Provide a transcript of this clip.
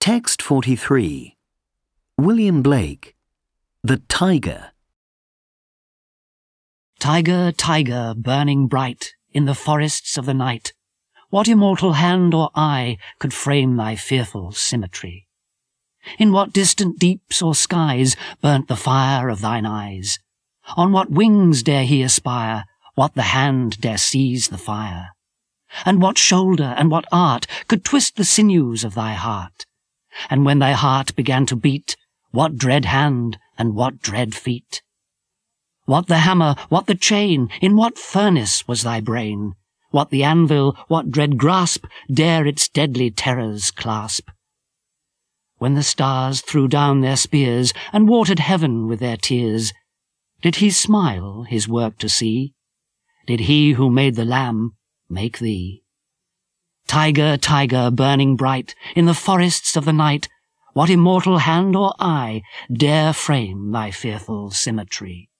Text 43. William Blake, The Tiger. Tiger, tiger, burning bright in the forests of the night, what immortal hand or eye could frame thy fearful symmetry? In what distant deeps or skies burnt the fire of thine eyes? On what wings dare he aspire? What the hand dare seize the fire? And what shoulder and what art could twist the sinews of thy heart? And when thy heart began to beat, what dread hand and what dread feet? What the hammer, what the chain, in what furnace was thy brain? What the anvil, what dread grasp dare its deadly terrors clasp? When the stars threw down their spears and watered heaven with their tears, did he smile his work to see? Did he who made the lamb make thee? Tiger, tiger, burning bright in the forests of the night, what immortal hand or eye dare frame thy fearful symmetry?